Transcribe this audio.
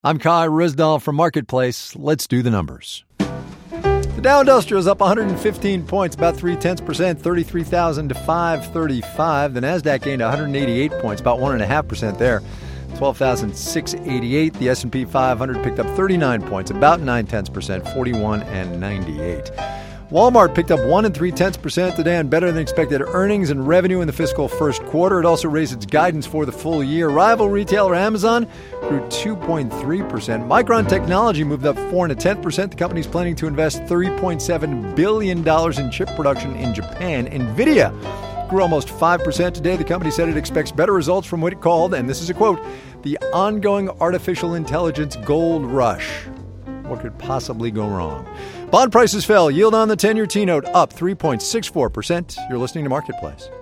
I'm Kai Rizdal from Marketplace. Let's do the numbers. The Dow Industrial is up 115 points, about 0.3%, 33,000 to 535. The Nasdaq gained 188 points, about 1.5% there, 12,688. The S&P 500 picked up 39 points, about 0.9%, 41,098. Walmart picked up 1 3/10% today on better than expected earnings and revenue in the fiscal first quarter. It also raised its guidance for the full year. Rival retailer Amazon grew 2.3%. Micron Technology moved up 4 1/10%. The company's planning to invest $3.7 billion in chip production in Japan. NVIDIA grew almost 5% today. The company said it expects better results from what it called, and this is a quote, the ongoing artificial intelligence gold rush. What could possibly go wrong? Bond prices fell. Yield on the 10-year T-note up 3.64%. You're listening to Marketplace.